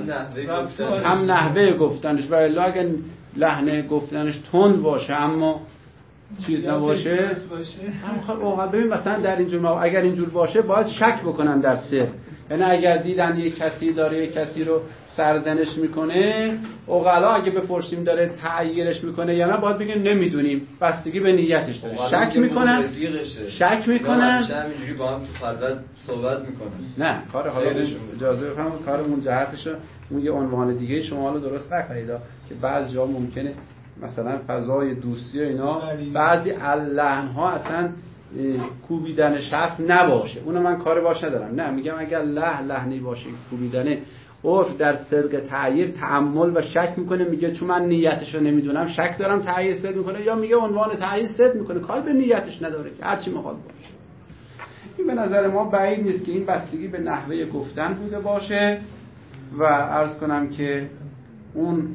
هم نحوه گفتنش. و الا اگر لحن گفتنش تند باشه اما چیز نباشه، هم خب ببین مثلا در اینجور ما اگر اینجور باشه باید شک بکنن در سر. یعنی اگر دیدن یک کسی داره یک کسی رو سرزنش میکنه، عقلا اگه بپرسیم داره تعییرش میکنه یا نه، باید بگیم نمیدونیم، بستگی به نیتش داره. شک میکنن شک میکنن همینجوری با هم تو خلوت صحبت میکنن. نه کار حالا اجازه بفرمایید کار اون جهتش اون یه عنوان دیگه شما رو درست نکنید که بعضی جا ممکنه مثلا فضای دوستی و اینا بعضی اللحن ها اصلا کوبیدن شخص نباشه، اونو من کار باش ندارم. نه، میگم اگر له لحنی باشه کوبیدنه، عرف در صدق تعییر تأمل و شک میکنه، میگه چون من نیتشو نمیدونم شک دارم تعییر صدق میکنه، یا میگه عنوان تعییر صدق میکنه، کار به نیتش نداره که هرچی میخواد باشه. این به نظر ما بعید نیست که این بستگی به نحوه گفتن بوده باشه و عرض کنم که اون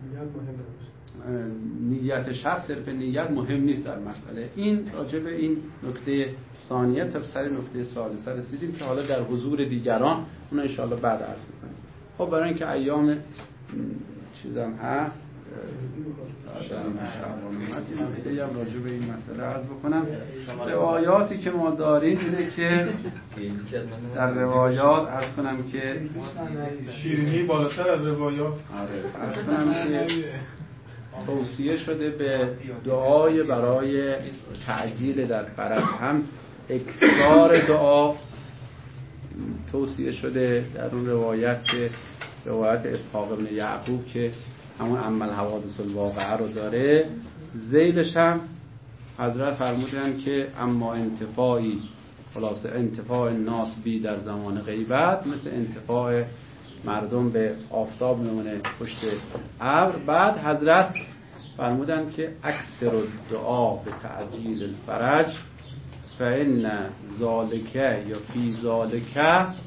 نیت شخص صرف نیت مهم نیست در مسئله. این راجع به این نکته ثانیه تا سر نکته ثالثه رسیدیم که حالا در حضور دیگران اون ان شاءالله بعد عرض می‌کنیم. خب برای اینکه ایام چیزام هست این نکته هم راجع به این مسئله عرض بکنم. روایاتی که ما داریم اینه که در روایات عرض کنم که شیرینی بالاتر از روایات. آره عرض کنم که توصیه شده به دعای برای تعجیل در فرج، هم اکثار دعا توصیه شده در اون روایت که روایت اسحاق بن یعقوب که همون عمل حوادث الواقعه رو داره، ذیلش هم حضرت فرمودن که اما انتفاعی خلاصه انتفاع الناس بی در زمان غیبت مثل انتفاع مردم به آفتاب میمونه پشت ابر. بعد حضرت فرمودن که اکثر الدعا به تعجیل الفرج فإن ذالک یا فی ذالک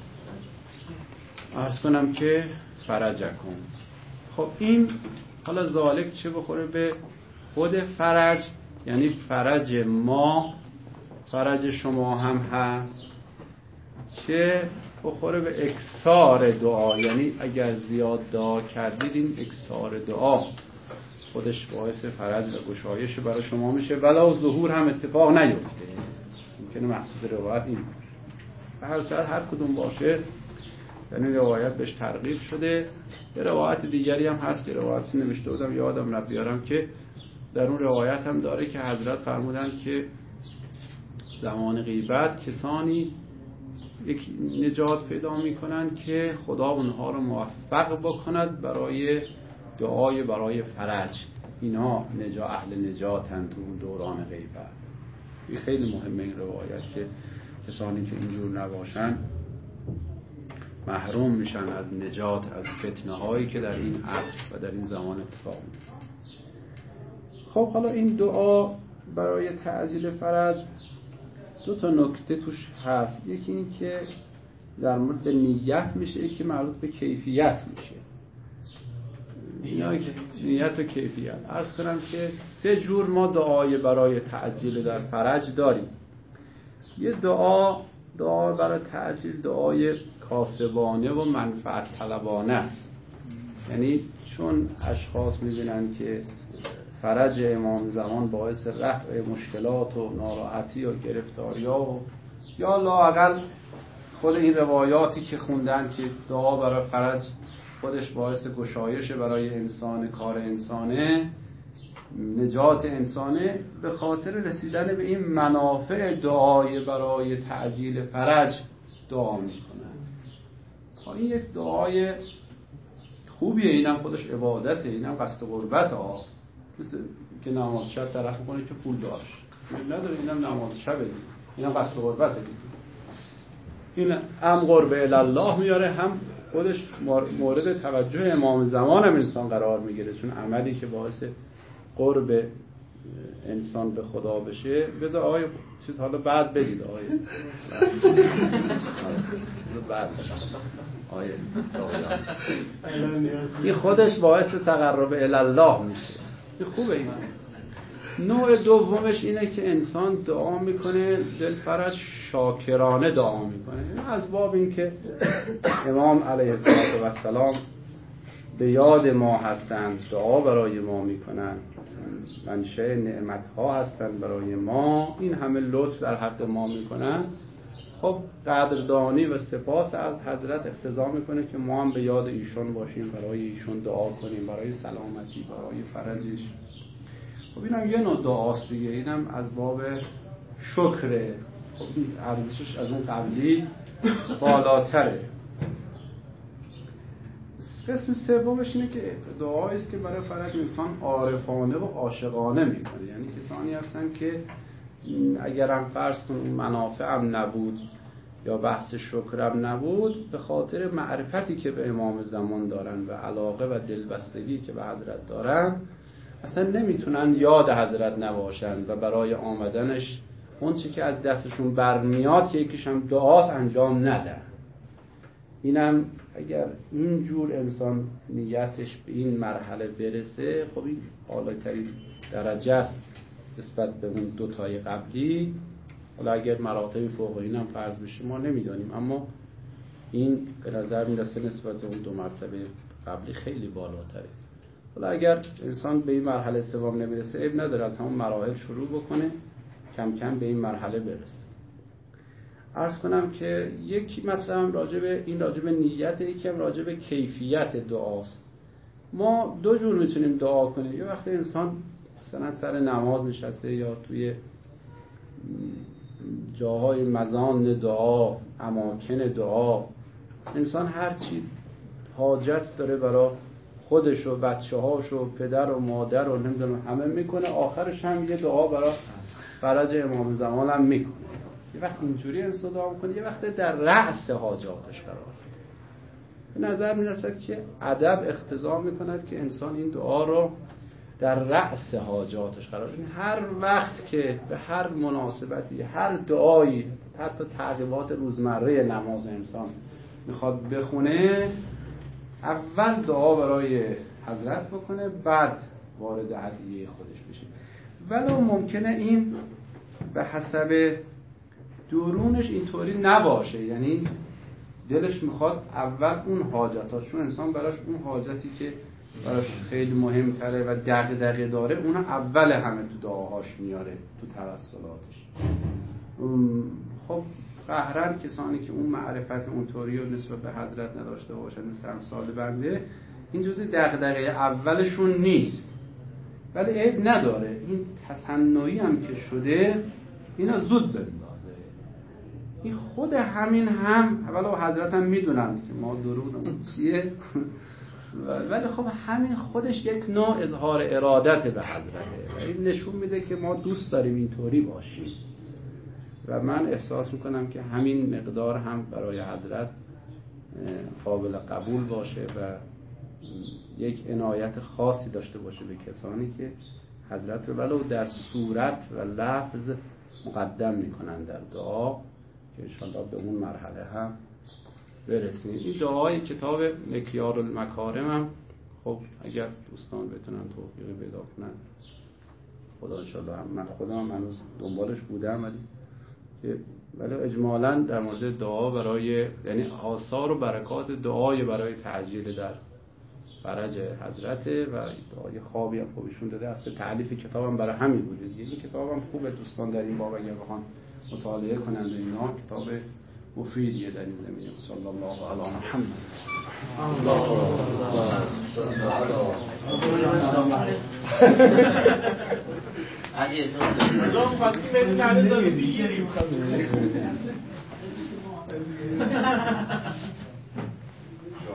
عرض کنم که فرجکم. خب این حالا ذالک چه بخوره به خود فرج، یعنی فرج ما فرج شما هم هست، چه بخوره به اکثار دعا، یعنی اگر زیاد دعا کردید این اکثار دعا خودش باعث فرج و گشایش برای شما میشه، ولی ظهور هم اتفاق نیفته. ممکنه مقصود روایت این به هر صورت هر کدوم باشه، یعنی روایت بهش ترغیب شده. یه روایت دیگری هم هست که روایت نوشته بودم یادم رفت بیارم که در اون روایت هم داره که حضرت فرمودن که زمان غیبت کسانی یک نجات پیدا میکنن که خدا اونها رو موفق بکند برای دعای برای فرج. اینا نجا اهل نجاتن تو دوران غیبت. این خیلی مهمه این روایت که کسانی که اینجور نباشن محروم میشن از نجات از فتنه هایی که در این عصر و در این زمان اتفاق میفته. خب حالا این دعا برای تعجیل فرج دو تا نکته توش هست. یکی این که در مورد نیت میشه، یکی مربوط به کیفیت میشه. نیت و کیفیت. عرض کنم که سه جور ما دعای برای تعجیل در فرج داریم. یه دعا دعا برای تعجیل دعای کاسبانه و منفعت طلبانه است. یعنی چون اشخاص میبینن که فرج امام زمان باعث رفع مشکلات و ناراحتی و گرفتاریا و یا لااقل خود این روایاتی که خوندن که دعا برای فرج خودش باعث گشایش برای انسان، کار انسانه، نجات انسانه، به خاطر رسیدن به این منافع دعای برای تعجیل فرج دعا میکنن. این یک دعای خوبیه، اینم خودش عبادته، اینم قصد قربت ها، مثل که نماز شب طرف میکنه که پول داشت نداره، اینم نماز شبه، اینم قصد قربته. این هم قرب الله میاره، هم خودش مورد توجه امام زمان هم انسان قرار میگیره، چون عملی که باعث قرب انسان به خدا بشه. بذار آقای چیز حالا بعد بدید آقای بعد آقای این خودش باعث تقرب الله میشه. این خوبه. این نوع دومش اینه که انسان دعا میکنه دلفرج شاکرانه دعا میکنه، از باب این که امام علیه السلام به یاد ما هستند، دعا برای ما میکنن، منشأ نعمت ها هستند برای ما، این همه لطف در حق ما میکنن. خب قدردانی و سپاس از حضرت اقتضا میکنه که ما هم به یاد ایشون باشیم، برای ایشون دعا کنیم، برای سلامتی، برای فرجش. خب اینم یه نوع دعاست دیگه، اینم از باب شکره. خب این ارزشش از اون قبلی بالاتره. قسم سومش اینه که دعایی است که برای فرج انسان عارفانه و عاشقانه میکنه، یعنی کسانی هستن که اگرم فرض کن اون منافعم نبود یا بحث شکرم نبود، به خاطر معرفتی که به امام زمان دارن و علاقه و دلبستگی که به حضرت دارن اصلا نمیتونن یاد حضرت نباشن و برای آمدنش اون چی که از دستشون برمیاد که یکیش هم دعاست انجام ندن. اینم اگر اینجور انسان نیتش به این مرحله برسه، خب این بالاترین درجه است نسبت به اون دوتای قبلی. حالا اگر مراتب فوق اینم فرض بشه ما نمیدانیم، اما این به نظر میرسه نسبت به اون دو مرتبه قبلی خیلی بالاتره. حالا اگر انسان به این مرحله سوم نمیرسه، عیب نداره از همون مراحل شروع بکنه، کم کم به این مرحله برسه. عرض کنم که یک مطلب راجع به این راجع به نیت، یکی هم راجع به کیفیت دعاست. ما دو جور میتونیم دعا کنیم. یه وقت انسان مثلا سر نماز نشسته یا توی جاهای مزان دعا، اماکن دعا، انسان هر چی حاجت داره برای خودش و بچه‌هاش و پدر و مادر و نمیدونم همه میکنه، آخرش هم یه دعا برای فرج امام زمان هم میکنه. یه وقت اینجوری انسان دعا میکنه، یه وقت در رأس حاجاتش قرار میگیره. به نظر میرسد که ادب اقتضا میکند که انسان این دعا رو در رأس حاجاتش قرار بده. هر وقت که به هر مناسبتی، هر دعایی، حتی تعقیبات روزمره نماز انسان میخواد بخونه، اول دعا برای حضرت بکنه، بعد وارد ادعیه خودش بشه. ولو ممکنه این به حسب درونش اینطوری نباشه، یعنی دلش میخواد اول اون حاجتاش، چون انسان براش اون حاجتی که براش خیلی مهمتره و دغدغه داره اون اول همه تو دعاهاش میاره، تو توسلاتش. خب قهرن کسانی که اون معرفت اونطوری و نسبت به حضرت نداشته باشن، مثل امثال بنده، این جزء دغدغه اولشون نیست، ولی عیب نداره این تصنعی هم که شده اینا زود بندازه. این خود همین هم اولا حضرت هم میدونن که ما درودمون چیه، ولی خب همین خودش یک نوع اظهار ارادت به حضرته و این نشون میده که ما دوست داریم اینطوری باشیم. و من احساس میکنم که همین مقدار هم برای حضرت قابل قبول باشه و یک عنایت خاصی داشته باشه به کسانی که حضرت رو ولو در صورت و لفظ مقدم میکنن در دعا، که انشاءالله به اون مرحله هم برسیم. این دعای کتاب مکیار المکارم هم خب اگر دوستان بتونن توفیقی پیدا کنن، خدا انشاءالله هم من خودم هم هنوز دنبالش بودم، ولی ولی اجمالاً در مورد دعا برای، یعنی آثار و برکات دعای برای تعجیل در فرج حضرت و دعای خوابی هم خوبشون داده. اصلا تألیف کتابم برای همین بوده. این کتابم خوبه دوستان در این باب اگر بخوان مطالعه کنند اینا، کتاب مفیدیه در این زمینه. صلی الله علی محمد. اگه تو خاطی بدون علی داری بگیریم